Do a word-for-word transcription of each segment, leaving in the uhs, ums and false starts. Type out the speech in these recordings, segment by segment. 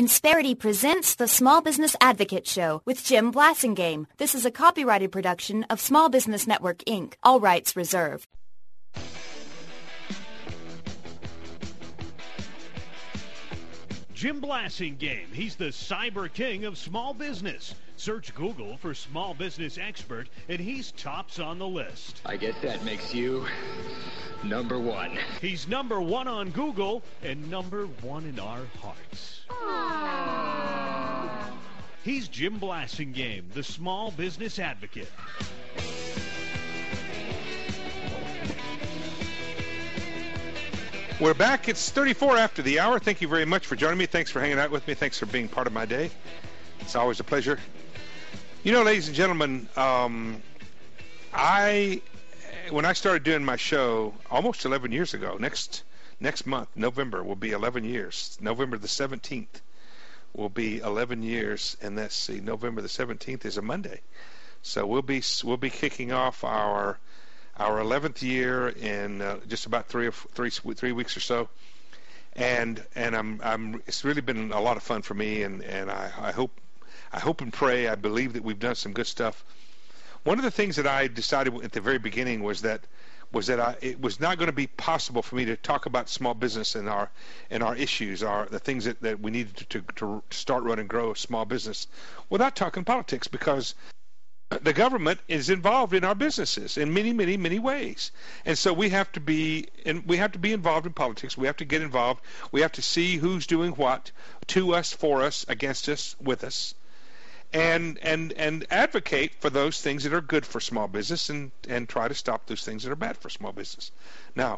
Insperity presents the Small Business Advocate Show with Jim Blasingame. This is a copyrighted production of Small Business Network, Incorporated. All rights reserved. Jim Blasingame. He's the cyber king of small business. Search Google for small business expert, and he's tops on the list. I guess that makes you number one. He's number one on Google and number one in our hearts. Aww. He's Jim Blasingame, the small business advocate. We're back. It's thirty-four after the hour. Thank you very much for joining me. Thanks for hanging out with me. Thanks for being part of my day. It's always a pleasure. You know, ladies and gentlemen, um, I when I started doing my show almost eleven years ago, next next month, November, will be eleven years. November the seventeenth will be eleven years, and that's see, November the seventeenth is a Monday. So we'll be we'll be kicking off our our eleventh year in uh, just about three or f- three three weeks or so, and and I'm I'm it's really been a lot of fun for me, and and I, I hope I hope and pray I believe that we've done some good stuff. One of the things that I decided at the very beginning was that was that I, it was not going to be possible for me to talk about small business and our and our issues, our the things that, that we needed to, to to start, run, and grow a small business without talking politics, because the government is involved in our businesses in many, many, many ways, and so we have to be and we have to be involved in politics. We have to get involved. We have to see who's doing what to us, for us, against us, with us, and and and advocate for those things that are good for small business, and and try to stop those things that are bad for small business. Now,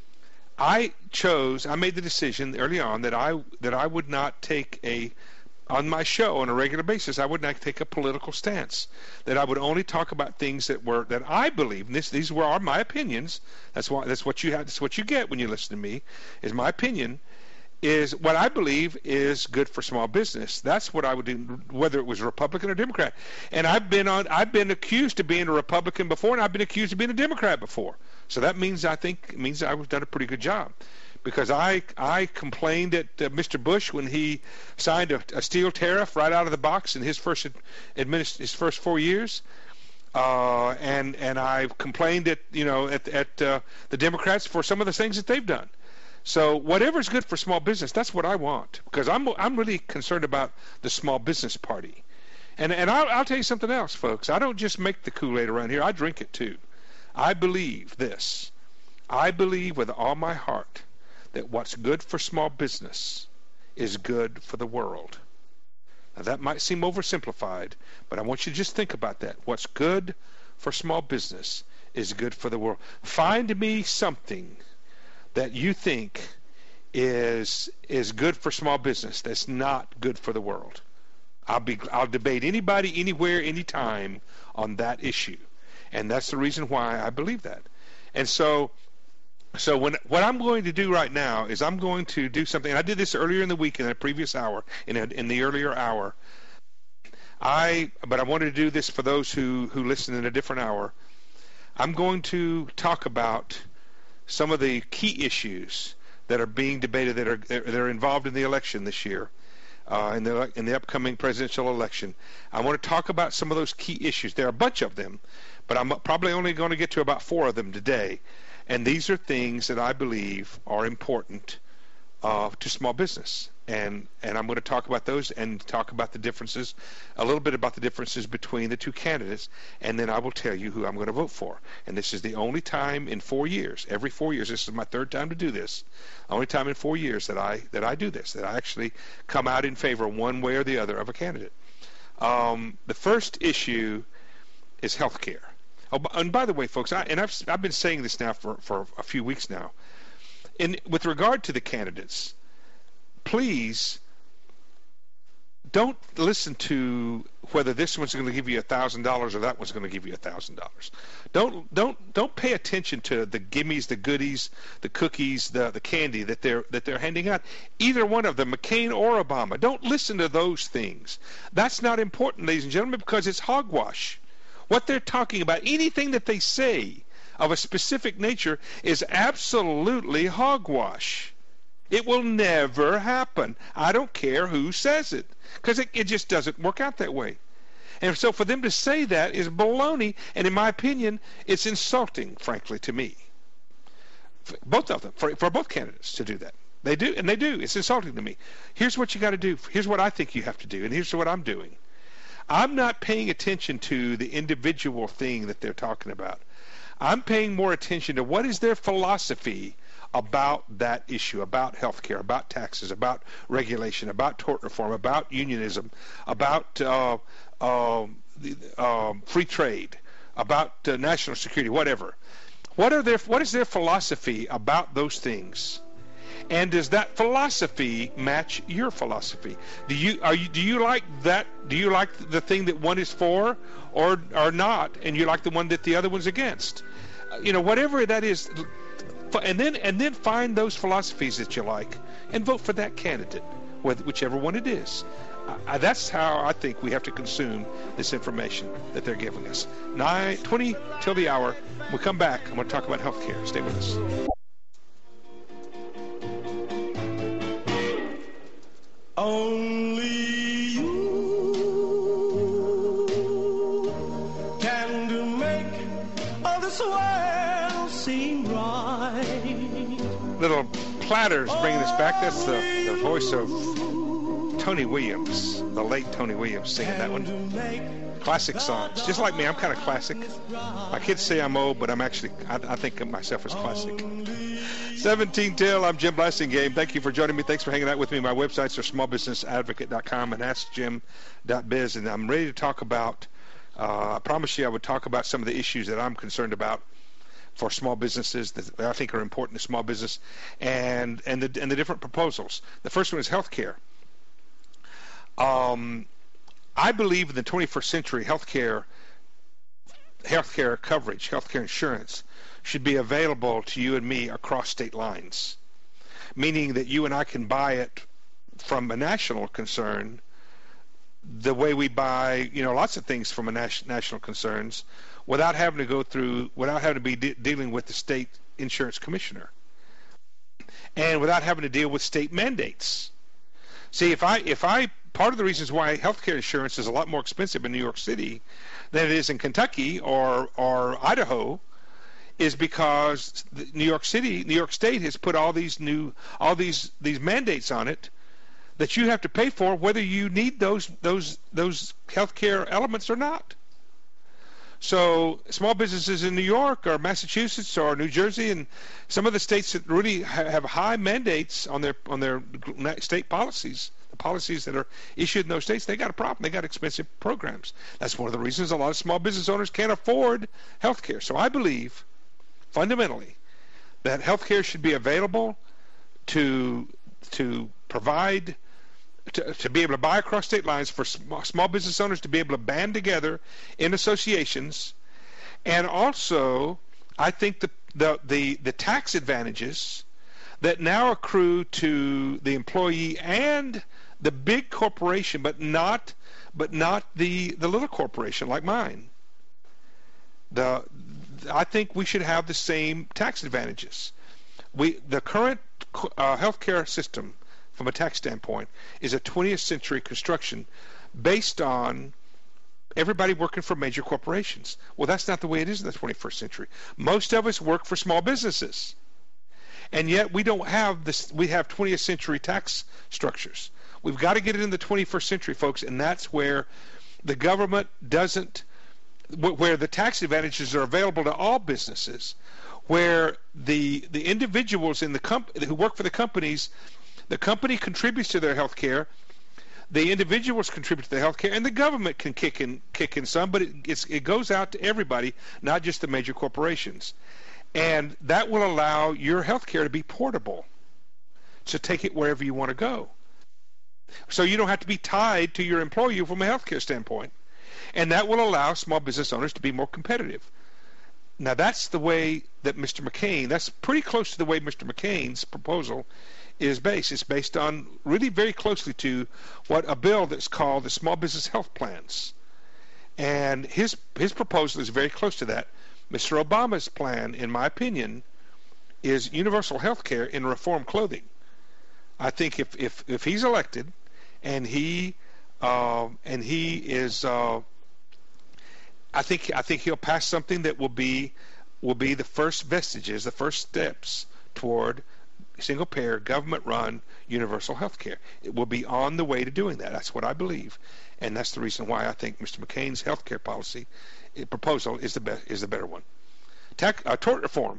I chose, I made the decision early on that I that I would not take a on my show on a regular basis, I would not take a political stance. That I would only talk about things that were that I believe. And this, these were are my opinions. That's why that's what you have. That's what you get when you listen to me. Is my opinion. Is what I believe is good for small business. That's what I would do, whether it was Republican or Democrat. And I've been on. I've been accused of being a Republican before, and I've been accused of being a Democrat before. So that means I think it means I've done a pretty good job. Because I I complained at uh, Mister Bush when he signed a, a steel tariff right out of the box in his first administ- his first four years, uh, and and I complained at you know at at uh, the Democrats for some of the things that they've done. So whatever's good for small business, that's what I want, because I'm I'm really concerned about the small business party, and and I'll, I'll tell you something else, folks. I don't just make the Kool-Aid around here. I drink it too. I believe this. I believe with all my heart that what's good for small business is good for the world. Now that might seem oversimplified, but I want you to just think about that. What's good for small business is good for the world. Find me something that you think is is good for small business that's not good for the world. I'll be I'll debate anybody, anywhere, anytime on that issue. And that's the reason why I believe that. And so So when, what I'm going to do right now is I'm going to do something. And I did this earlier in the week in a previous hour, in a, in the earlier hour. I but I wanted to do this for those who, who listen in a different hour. I'm going to talk about some of the key issues that are being debated that are that are involved in the election this year, uh, in the in the upcoming presidential election. I want to talk about some of those key issues. There are a bunch of them, but I'm probably only going to get to about four of them today. And these are things that I believe are important uh, to small business. And and I'm going to talk about those and talk about the differences, a little bit about the differences between the two candidates. And then I will tell you who I'm going to vote for. And this is the only time in four years, every four years, this is my third time to do this, only time in four years that I that I do this, that I actually come out in favor one way or the other of a candidate. Um, the first issue is health care. Oh, and by the way, folks, I, and I've I've been saying this now for, for a few weeks now. In with regard to the candidates, please don't listen to whether this one's going to give you a thousand dollars or that one's going to give you a thousand dollars. Don't don't don't pay attention to the gimmies, the goodies, the cookies, the the candy that they're that they're handing out. Either one of them, McCain or Obama. Don't listen to those things. That's not important, ladies and gentlemen, because it's hogwash. What they're talking about, anything that they say of a specific nature, is absolutely hogwash. It will never happen. I don't care who says it, because it, it just doesn't work out that way. And so for them to say that is baloney, and in my opinion, it's insulting, frankly, to me. For both of them, for, for both candidates to do that. They do, and they do. It's insulting to me. Here's what you got to do. Here's what I think you have to do, and here's what I'm doing. I'm not paying attention to the individual thing that they're talking about. I'm paying more attention to what is their philosophy about that issue, about health care, about taxes, about regulation, about tort reform, about unionism, about uh, uh, uh, free trade, about uh, national security, whatever. What are their What is their philosophy about those things? And does that philosophy match your philosophy? Do you are you do you like that? Do you like the thing that one is for, or or not, and you like the one that the other one's against? You know, whatever that is, and then and then find those philosophies that you like and vote for that candidate, whichever one it is. Uh, that's how I think we have to consume this information that they're giving us. Nine twenty till the hour. When we come back, I'm going to talk about health care. Stay with us. Only you can do make all this world seem right. Little Platters bringing us back. That's the, the voice of Tony Williams, the late Tony Williams, singing that one. Classic songs. Just like me, I'm kind of classic. My kids say I'm old, but I'm actually, I, I think of myself as classic. seventeen till, I'm Jim Blasingame. Thank you for joining me. Thanks for hanging out with me. My websites are small business advocate dot com and ask jim dot biz. And I'm ready to talk about, uh, I promised you I would talk about some of the issues that I'm concerned about for small businesses that I think are important to small business, and, and, the, and the different proposals. The first one is health care. Um, I believe in the twenty-first century, healthcare, healthcare coverage, healthcare insurance should be available to you and me across state lines, meaning that you and I can buy it from a national concern the way we buy, you know, lots of things from a nas- national concerns without having to go through, without having to be de- dealing with the state insurance commissioner, and without having to deal with state mandates. See, if I, if I, part of the reasons why healthcare insurance is a lot more expensive in New York City than it is in Kentucky or or Idaho is because New York City, New York State has put all these new, all these these mandates on it that you have to pay for whether you need those those those healthcare elements or not. So small businesses in New York or Massachusetts or New Jersey and some of the states that really have high mandates on their on their state policies, the policies that are issued in those states, they got a problem. They got expensive programs. That's one of the reasons a lot of small business owners can't afford health care. So I believe fundamentally that health care should be available to to provide To, to be able to buy across state lines, for small, small business owners to be able to band together in associations, and also I think the the the, the tax advantages that now accrue to the employee and the big corporation, but not but not the the little corporation like mine. The I think we should have the same tax advantages. We the current uh, healthcare system, from a tax standpoint, is a twentieth century construction based on everybody working for major corporations. Well, that's not the way it is in the twenty-first century. Most of us work for small businesses, and yet we don't have this. We have twentieth century tax structures. We've got to get it in the twenty-first century, folks, and that's where the government doesn't, where the tax advantages are available to all businesses, where the the individuals in the comp- who work for the companies, the company contributes to their health care, the individuals contribute to the health care, and the government can kick in kick in some, but it, it's, it goes out to everybody, not just the major corporations. And that will allow your health care to be portable, to take it wherever you want to go. So you don't have to be tied to your employer from a health care standpoint. And that will allow small business owners to be more competitive. Now that's the way that Mister McCain, that's pretty close to the way Mister McCain's proposal is based. It's based on really very closely to what a bill that's called the Small Business Health Plans. And his his proposal is very close to that. Mister Obama's plan, in my opinion, is universal health care in reform clothing. I think if if, if he's elected, and he uh, and he is, uh, I think I think he'll pass something that will be will be the first vestiges, the first steps toward single-payer, government-run, universal health care. It will be on the way to doing that. That's what I believe, and that's the reason why I think Mister McCain's health care policy uh, proposal is the best, is the better one. Tech, uh, tort reform.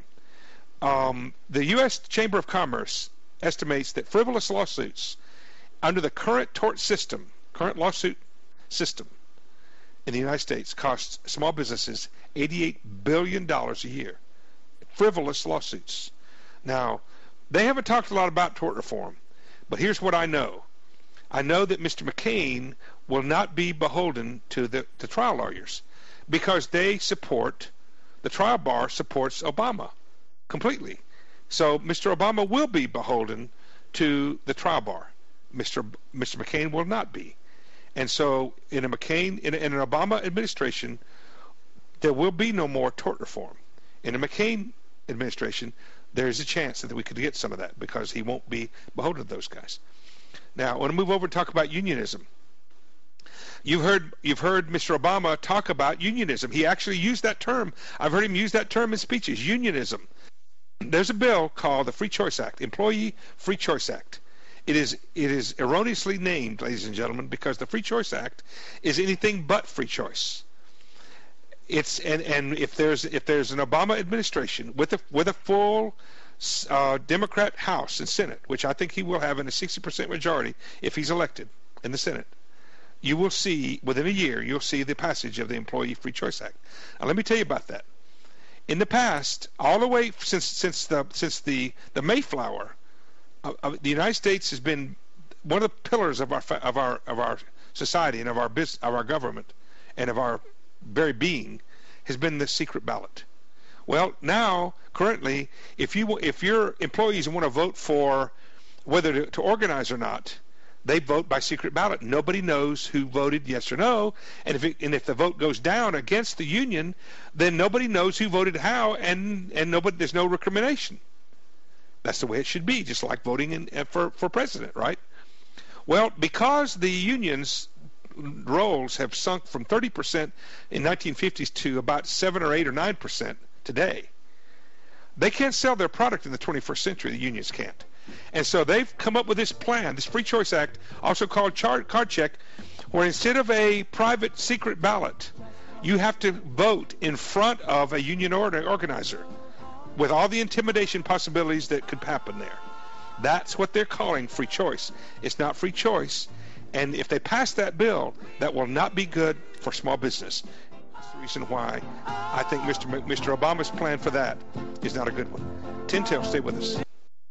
Um, the U S Chamber of Commerce estimates that frivolous lawsuits under the current tort system, current lawsuit system in the United States, costs small businesses eighty-eight billion dollars a year. Frivolous lawsuits. Now, they haven't talked a lot about tort reform, but here's what I know. I know that Mister McCain will not be beholden to the, the trial lawyers because they support, the trial bar supports Obama completely. So Mister Obama will be beholden to the trial bar. Mister Mister McCain will not be. And so in a McCain, in, a, in an Obama administration, there will be no more tort reform. In a McCain administration, there is a chance that we could get some of that because he won't be beholden to those guys. Now, I want to move over and talk about unionism. You've heard you've heard Mister Obama talk about unionism. He actually used that term. I've heard him use that term in speeches, unionism. There's a bill called the Free Choice Act, Employee Free Choice Act. It is it is erroneously named, ladies and gentlemen, because the Free Choice Act is anything but free choice. It's and, and if there's if there's an Obama administration with a with a full uh, Democrat House and Senate, which I think he will have in a sixty percent majority if he's elected in the Senate, you will see within a year you'll see the passage of the Employee Free Choice Act. Now let me tell you about that. In the past, all the way since since the since the the Mayflower, uh, uh, the United States has been one of the pillars of our of our of our society and of our business, of our government, and of our very being has been the secret ballot. Well, now currently, if you if your employees want to vote for whether to, to organize or not, they vote by secret ballot. Nobody knows who voted yes or no, and if it, and if the vote goes down against the union, then nobody knows who voted how, and and nobody there's no recrimination. That's the way it should be, just like voting in, for for president, right? Well, because the unions rolls have sunk from thirty percent in nineteen fifties to about seven or eight or nine percent today. They can't sell their product in the twenty-first century. The unions can't. And so they've come up with this plan, this Free Choice Act, also called card check, where instead of a private secret ballot, you have to vote in front of a union organizer with all the intimidation possibilities that could happen there. That's what they're calling free choice. It's not free choice. And if they pass that bill, that will not be good for small business. That's the reason why I think Mister M- Mister Obama's plan for that is not a good one. Tintel, stay with us.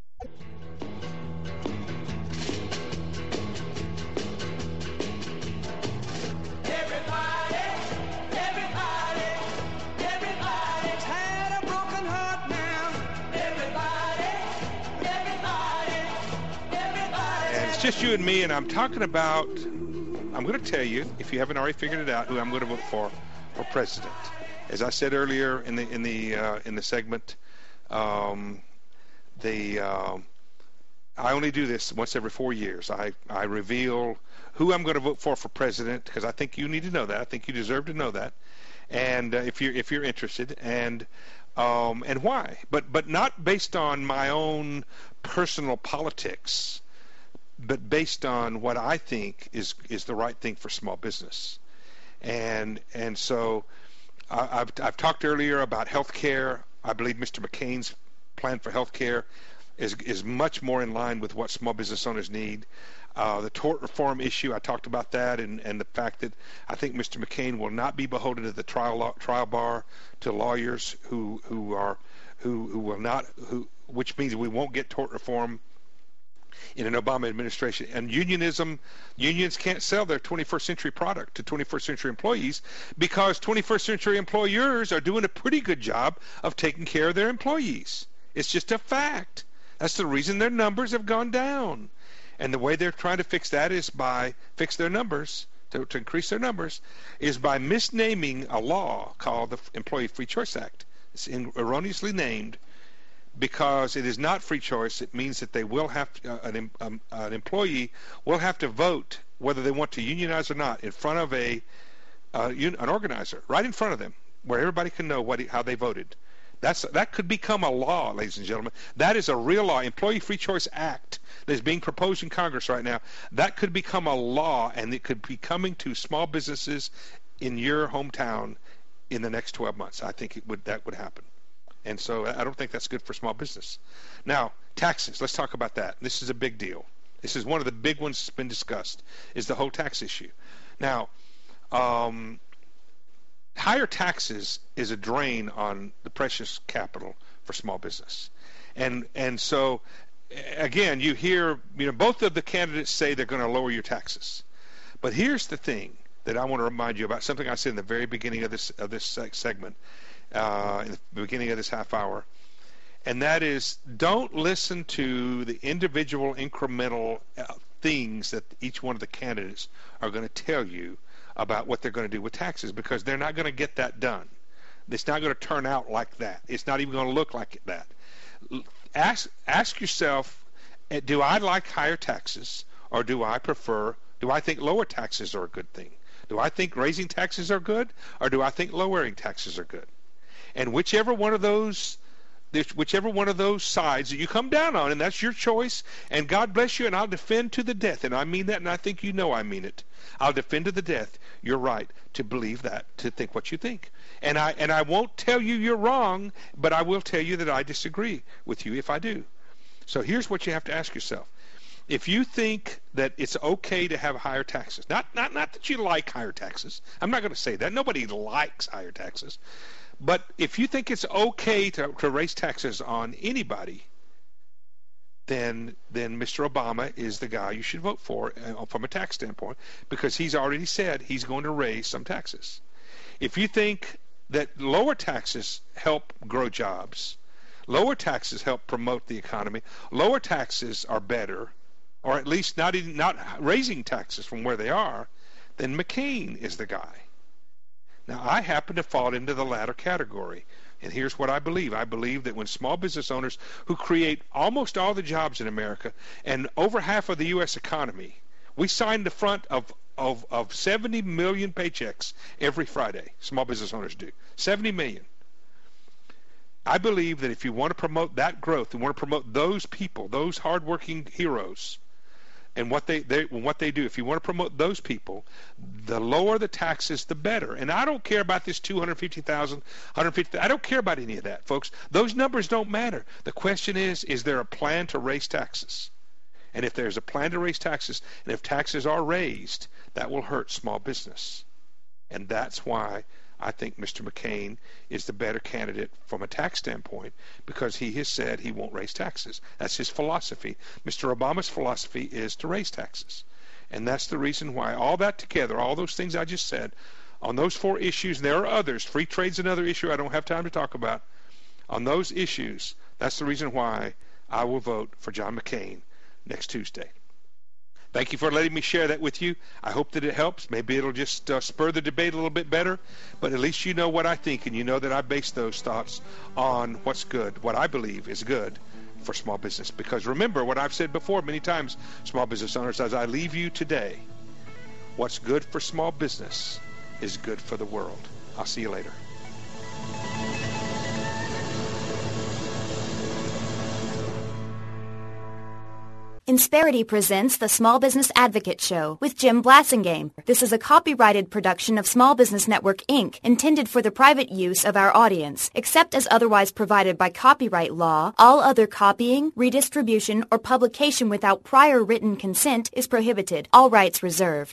Just you and me, and I'm talking about, I'm going to tell you, if you haven't already figured it out, who I'm going to vote for for president. As I said earlier in the in the uh, in the segment, um, the uh, I only do this once every four years. I I reveal who I'm going to vote for for president because I think you need to know that. I think you deserve to know that, and uh, if you're if you're interested, and um, and why, but but not based on my own personal politics, but based on what I think is is the right thing for small business. And and so I, I've, I've talked earlier about health care. I believe Mister McCain's plan for health care is, is much more in line with what small business owners need. Uh, the tort reform issue, I talked about that, and, and the fact that I think Mister McCain will not be beholden to the trial trial bar, to lawyers who who are who who will not who which means we won't get tort reform in an Obama administration. And unionism, unions can't sell their twenty-first century product to twenty-first century employees because twenty-first century employers are doing a pretty good job of taking care of their employees. It's just a fact. That's the reason their numbers have gone down. And the way they're trying to fix that is by fix their numbers, to, to increase their numbers, is by misnaming a law called the Employee Free Choice Act. It's in, erroneously named because it is not free choice. It means that they will have to, uh, an, um, an employee will have to vote whether they want to unionize or not in front of a uh, un, an organizer, right in front of them, where everybody can know what he, how they voted. That's that could become a law, ladies and gentlemen. That is a real law. Employee Free Choice Act that is being proposed in Congress right now. That could become a law, and it could be coming to small businesses in your hometown in the next twelve months. I think it would that would happen. And so I don't think that's good for small business. Now, taxes. Let's talk about that. This is a big deal. This is one of the big ones that's been discussed, is the whole tax issue. Now, um, higher taxes is a drain on the precious capital for small business. And and so, again, you hear, you know, both of the candidates say they're going to lower your taxes. But here's the thing that I want to remind you about, something I said in the very beginning of this of this segment, uh, in the beginning of this half hour, and that is, don't listen to the individual incremental uh, things that each one of the candidates are going to tell you about what they're going to do with taxes, because they're not going to get that done. It's not going to turn out like that. It's not even going to look like that. Ask ask yourself, do I like higher taxes, or do I prefer, do I think lower taxes are a good thing? Do I think raising taxes are good, or do I think lowering taxes are good? And whichever one of those whichever one of those sides that you come down on, and that's your choice, and God bless you, and I'll defend to the death, and I mean that, and I think you know I mean it. I'll defend to the death your right to believe that, to think what you think. And I and I won't tell you you're wrong, but I will tell you that I disagree with you if I do. So here's what you have to ask yourself. If you think that it's okay to have higher taxes, not not not that you like higher taxes. I'm not going to say that. Nobody likes higher taxes. But if you think it's okay to, to raise taxes on anybody, then then Mister Obama is the guy you should vote for uh, from a tax standpoint, because he's already said he's going to raise some taxes. If you think that lower taxes help grow jobs, lower taxes help promote the economy, lower taxes are better, or at least not even, not raising taxes from where they are, then McCain is the guy. Now, I happen to fall into the latter category, and here's what I believe. I believe that when small business owners who create almost all the jobs in America and over half of the U S economy, we sign the front of, of, of seventy million paychecks every Friday. Small business owners do. seventy million. I believe that if you want to promote that growth and want to promote those people, those hardworking heroes, and what they, they what they do, if you want to promote those people, the lower the taxes, the better. And I don't care about this two hundred fifty thousand, one hundred fifty thousand. I don't care about any of that, folks. Those numbers don't matter. The question is, is there a plan to raise taxes? And if there's a plan to raise taxes, and if taxes are raised, that will hurt small business. And that's why I think Mister McCain is the better candidate from a tax standpoint, because he has said he won't raise taxes. That's his philosophy. Mister Obama's philosophy is to raise taxes. And that's the reason why all that together, all those things I just said, on those four issues, and there are others, free trade's another issue I don't have time to talk about. On those issues, that's the reason why I will vote for John McCain next Tuesday. Thank you for letting me share that with you. I hope that it helps. Maybe it'll just uh, spur the debate a little bit better, but at least you know what I think, and you know that I base those thoughts on what's good, what I believe is good for small business. Because remember what I've said before many times, small business owners, as I leave you today, what's good for small business is good for the world. I'll see you later. Insperity presents the Small Business Advocate Show with Jim Blasingame. This is a copyrighted production of Small Business Network, Incorporated, intended for the private use of our audience. Except as otherwise provided by copyright law, all other copying, redistribution, or publication without prior written consent is prohibited. All rights reserved.